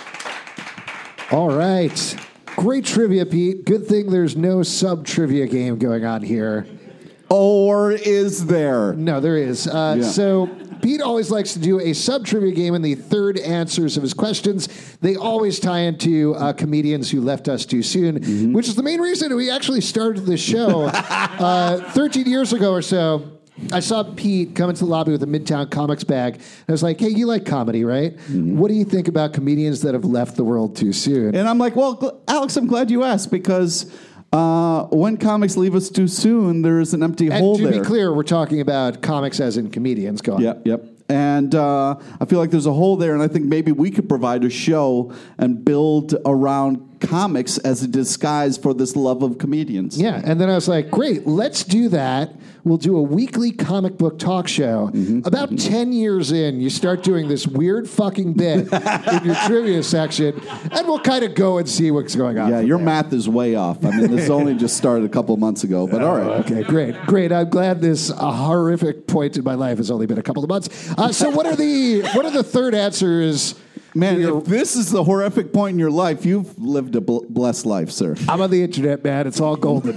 S1: All right. Great trivia, Pete. Good thing there's no sub-trivia game going on here.
S2: Or is there?
S1: No, there is. Uh,
S2: Yeah.
S1: So Pete always likes to do a sub-trivia game in the third answers of his questions. They always tie into uh, comedians who left us too soon,
S2: Mm-hmm.
S1: which is the main reason we actually started this show uh, thirteen years ago or so. I saw Pete come into the lobby with a Midtown Comics bag. And I was like, hey, you like comedy, right?
S2: Mm-hmm.
S1: What do you think about comedians that have left the world too soon?
S2: And I'm like, well, gl- Alex, I'm glad you asked because uh, when comics leave us too soon, there is an empty
S1: And
S2: hole
S1: to
S2: there.
S1: be clear, we're talking about comics as in comedians. Go on.
S2: Yep, yep. And uh, I feel like there's a hole there, and I think maybe we could provide a show and build around comics as a disguise for this love of comedians.
S1: Yeah, and then I was like, great, let's do that. We'll do a weekly comic book talk show.
S2: Mm-hmm.
S1: About ten years in, you start doing this weird fucking bit in your trivia section, and we'll kind of go and see what's going on.
S2: Yeah,
S1: from
S2: your
S1: there.
S2: math is way off. I mean, this only just started a couple months ago, but all right.
S1: Okay, great, great. I'm glad this uh, horrific point in my life has only been a couple of months. Uh, so, what are the what are the third answers?
S2: Man,
S1: Your-
S2: if this is the horrific point in your life, you've lived a bl- blessed life, sir.
S1: I'm on the internet, man. It's all golden.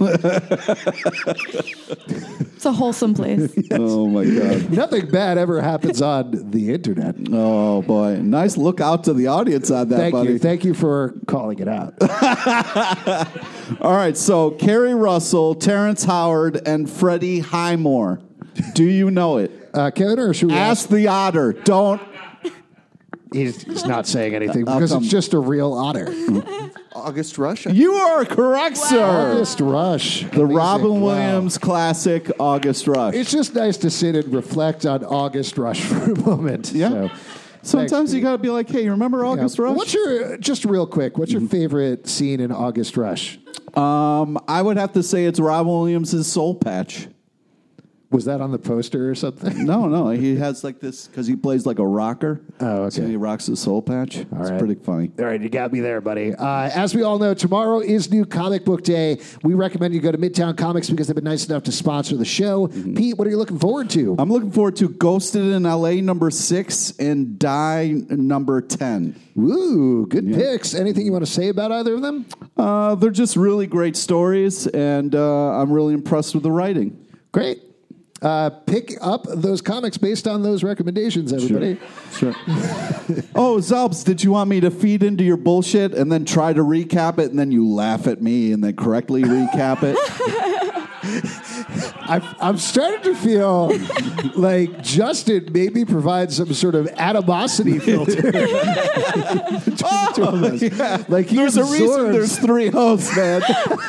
S4: It's a wholesome place.
S2: Oh, my God.
S1: Nothing bad ever happens on the internet.
S2: Oh, boy. Nice look out to the audience on that,
S1: Thank
S2: buddy.
S1: you. Thank you for calling it out.
S2: All right, so Kerry Russell, Terrence Howard, and Freddie Highmore. Do you know it?
S1: Uh, Kevin, or should we
S2: Ask the otter. Don't.
S1: He's, he's not saying anything
S2: How
S1: because
S2: come?
S1: it's just a real otter.
S7: August Rush.
S2: You are correct, sir.
S1: August Rush.
S2: The Robin
S1: Wow.
S2: Williams classic, August Rush.
S1: It's just nice to sit and reflect on August Rush for a moment.
S2: Yeah.
S1: So,
S2: Sometimes
S1: thanks,
S2: you got to be like, hey, you remember
S1: Pete.
S2: August
S1: Yeah.
S2: Rush?
S1: What's your, just real quick, what's your favorite scene in August Rush?
S2: Um, I would have to say it's Rob Williams' Soul Patch.
S1: Was that on the poster or something?
S2: No, no. He has like this because he plays like a rocker.
S1: Oh, okay.
S2: So he rocks the soul patch. It's
S1: right.
S2: pretty funny.
S1: All right, you got me there, buddy. Uh, as we all know, tomorrow is New Comic Book Day. We recommend you go to Midtown Comics because they've been nice enough to sponsor the show. Mm-hmm. Pete, what are you looking forward to?
S2: I'm looking forward to Ghosted in L A number six and Die number ten.
S1: Ooh, good yeah. picks. Anything you want to say about either of them?
S2: Uh, they're just really great stories, and uh, I'm really impressed with the writing.
S1: Great. Uh, pick up those comics based on those recommendations, everybody.
S2: Sure. sure. Oh, Zelbs, did you want me to feed into your bullshit and then try to recap it, and then you laugh at me and then correctly recap it?
S1: I've, I'm starting to feel like Justin maybe provides some sort of animosity filter.
S2: oh, yeah.
S1: Like he
S2: there's absorbs. a reason there's three hosts, man.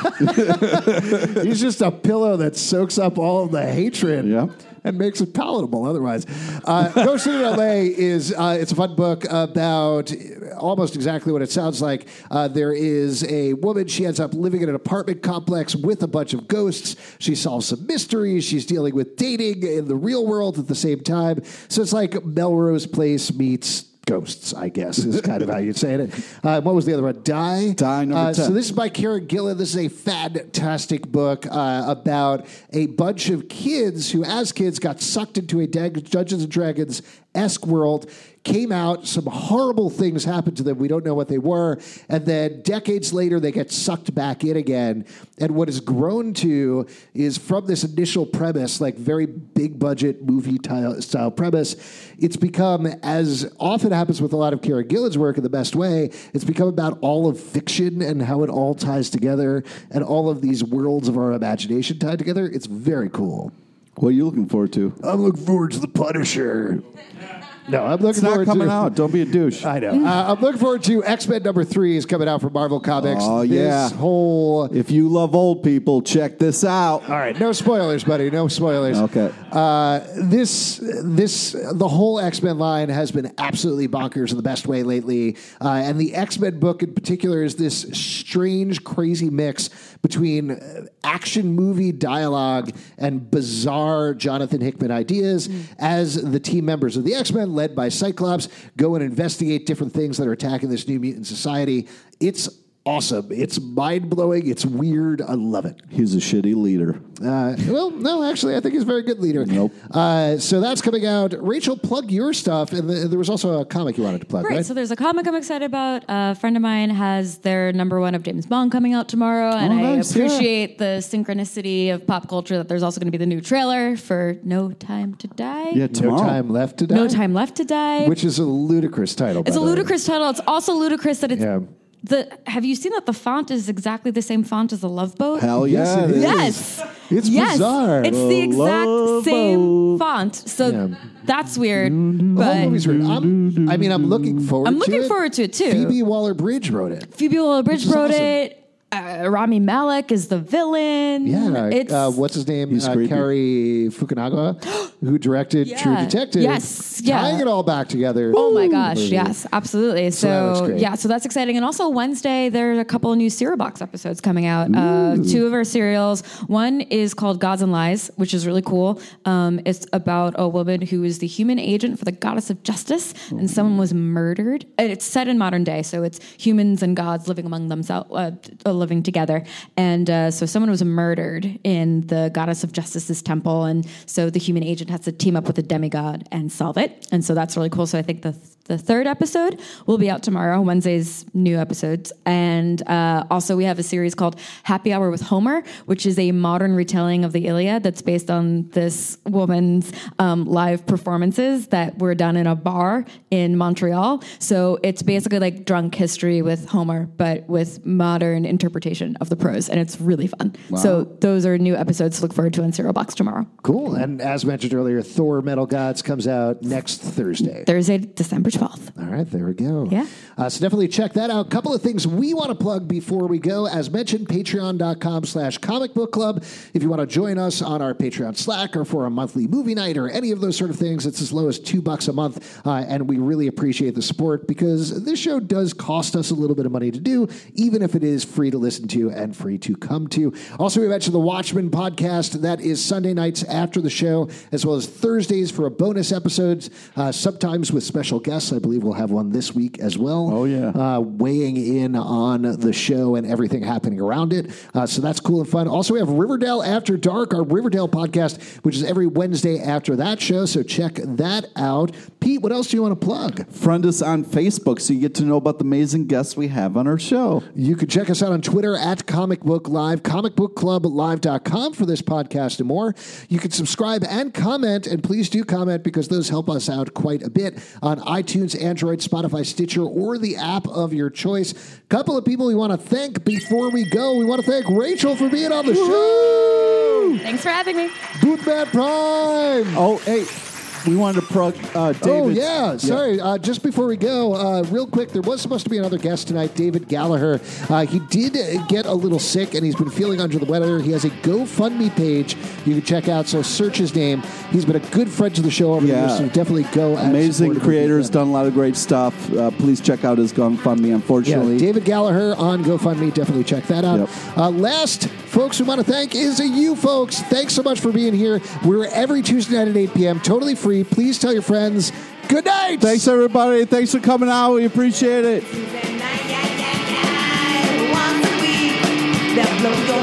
S1: He's just a pillow that soaks up all of the hatred.
S2: Yeah.
S1: And makes it palatable otherwise. Uh, Ghosted in L A is uh, it's a fun book about almost exactly what it sounds like. Uh, there is a woman. She ends up living in an apartment complex with a bunch of ghosts. She solves some mysteries. She's dealing with dating in the real world at the same time. So it's like Melrose Place meets Ghosts, I guess, is kind of how you'd say it. Uh, what was the other one? Die?
S2: Die, number
S1: uh,
S2: ten.
S1: So this is by Karen Gillan. This is a fantastic book uh, about a bunch of kids who, as kids, got sucked into a Dungeons and Dragons-esque world, came out, some horrible things happened to them. We don't know what they were. And then decades later, they get sucked back in again. And what has grown to is from this initial premise, like very big budget movie style premise, it's become, as often happens with a lot of Karen Gillan's work in the best way, it's become about all of fiction and how it all ties together and all of these worlds of our imagination tied together. It's very cool.
S2: What are you looking forward to?
S1: I'm looking forward to The Punisher. No, I'm looking
S2: it's
S1: forward
S2: not coming
S1: to,
S2: out. Don't be a douche.
S1: I know. Uh, I'm looking forward to X-Men number three is coming out from Marvel Comics.
S2: Oh,
S1: this
S2: yeah.
S1: whole...
S2: If you love old people, check this out.
S1: All right. No spoilers, buddy. No spoilers.
S2: Okay.
S1: Uh, this, this, the whole X-Men line has been absolutely bonkers in the best way lately. Uh, and the X-Men book in particular is this strange, crazy mix between action movie dialogue and bizarre Jonathan Hickman ideas mm. as the team members of the X-Men, led by Cyclops, go and investigate different things that are attacking this new mutant society. It's awesome. It's mind-blowing. It's weird. I love it.
S2: He's a shitty leader.
S1: Uh, well, no, actually, I think he's a very good leader.
S2: Nope.
S1: Uh, so that's coming out. Rachel, plug your stuff. And the, there was also a comic you wanted to plug, right?
S4: Right. So there's a comic I'm excited about. A friend of mine has their number one of James Bond coming out tomorrow. And
S2: oh,
S4: I
S2: nice,
S4: appreciate
S2: yeah.
S4: the synchronicity of pop culture that there's also going to be the new trailer for No Time to Die.
S2: Yeah, tomorrow.
S1: No Time Left to Die?
S4: No Time Left to Die.
S1: Which is a ludicrous title.
S4: It's a ludicrous title. It's also ludicrous that it's...
S1: Yeah.
S4: The, have you seen that the font is exactly the same font as the Love Boat?
S2: Hell yeah.
S1: Yes, it is.
S4: Yes.
S1: It's
S4: yes.
S1: bizarre.
S4: It's the exact
S2: Love
S4: same
S2: Boat.
S4: font. So
S1: Yeah.
S4: that's weird.
S1: The whole
S4: But
S1: movie's weird. I'm, I mean, I'm looking forward
S4: I'm
S1: to
S4: looking
S1: it.
S4: forward to it too.
S1: Phoebe Waller-Bridge wrote it.
S4: Phoebe Waller-Bridge
S1: Which is
S4: wrote
S1: awesome.
S4: it. Uh, Rami Malek is the villain.
S1: Yeah.
S4: It's,
S1: uh, what's his name?
S2: He's
S1: Uh,
S2: creepy.
S1: Cary Fukunaga, who directed
S4: Yeah.
S1: True Detective.
S4: Yes, yeah.
S1: Tying it all back together.
S4: Oh my
S1: Ooh.
S4: gosh, yes, absolutely.
S1: So that looks
S4: So,
S1: great.
S4: yeah, so that's exciting. And also Wednesday, there are a couple of new Cereal Box episodes coming out. Uh, two of our serials. One is called Gods and Lies, which is really cool. Um, it's about a woman who is the human agent for the goddess of justice, and someone was murdered. And it's set in modern day, so it's humans and gods living among themselves, uh, uh, living together. And uh, so someone was murdered in the goddess of justice's temple, and so the human agent has to team up with a demigod and solve it. And so that's really cool. So I think the the third episode will be out tomorrow, Wednesday's new episodes. And uh, also we have a series called Happy Hour with Homer, which is a modern retelling of the Iliad that's based on this woman's um, live performances that were done in a bar in Montreal. So it's basically like drunk history with Homer, but with modern interpretation of the prose. And it's really fun.
S2: Wow.
S4: So those are new episodes to look forward to in Cereal Box tomorrow.
S1: Cool. And as mentioned earlier, Thor Metal Gods comes out next Thursday.
S4: Thursday, December twelfth.
S1: All right, there we go.
S4: Yeah.
S1: Uh, so definitely check that out. A couple of things we want to plug before we go. As mentioned, patreon.com slash comic book club. If you want to join us on our Patreon Slack or for a monthly movie night or any of those sort of things, it's as low as two bucks a month. Uh, and we really appreciate the support because this show does cost us a little bit of money to do, even if it is free to listen to and free to come to. Also, we mentioned the Watchmen podcast. That is Sunday nights after the show, as well as Thursdays for a bonus episodes, uh, sometimes with special guests. I believe we'll have one this week as well.
S2: Oh, yeah.
S1: Uh, weighing in on the show and everything happening around it. Uh, so that's cool and fun. Also, we have Riverdale After Dark, our Riverdale podcast, which is every Wednesday after that show. So check that out. Pete, what else do you want to plug?
S2: Friend us on Facebook so you get to know about the amazing guests we have on our show.
S1: You can check us out on Twitter at Comic Book Live, comic book club live dot com for this podcast and more. You can subscribe and comment, and please do comment because those help us out quite a bit on iTunes, Android, Spotify, Stitcher, or the app of your choice. Couple of people we want to thank before we go. We want to thank Rachel for being on the show.
S4: Thanks for having me.
S1: Bootman Prime.
S2: Oh, hey. We wanted to plug uh, David.
S1: Oh, yeah. Sorry. Yeah. Uh, just before we go, uh, real quick, there was supposed to be another guest tonight, David Gallagher. Uh, he did get a little sick, and he's been feeling under the weather. He has a GoFundMe page you can check out, so search his name. He's been a good friend to the show over
S2: yeah.
S1: the years, so definitely go.
S2: Amazing creator, has done a lot of great stuff. Uh, please check out his GoFundMe, unfortunately.
S1: Yeah, David Gallagher on GoFundMe. Definitely check that out. Yep. Uh, last, folks, we want to thank is you folks. Thanks so much for being here. We're every Tuesday night at eight p.m., totally free. Please tell your friends. Good night.
S2: Thanks, everybody. Thanks for coming out. We appreciate it.
S11: That blows